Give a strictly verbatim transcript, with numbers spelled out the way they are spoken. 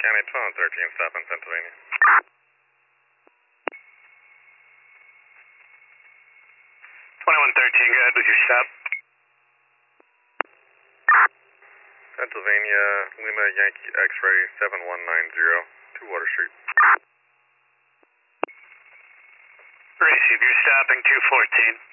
County twelve thirteen, stop in Pennsylvania. twenty-one thirteen, go ahead with your stop. Pennsylvania, Lima Yankee X-ray seven one nine zero, to Water Street. Receive, you're stopping two fourteen.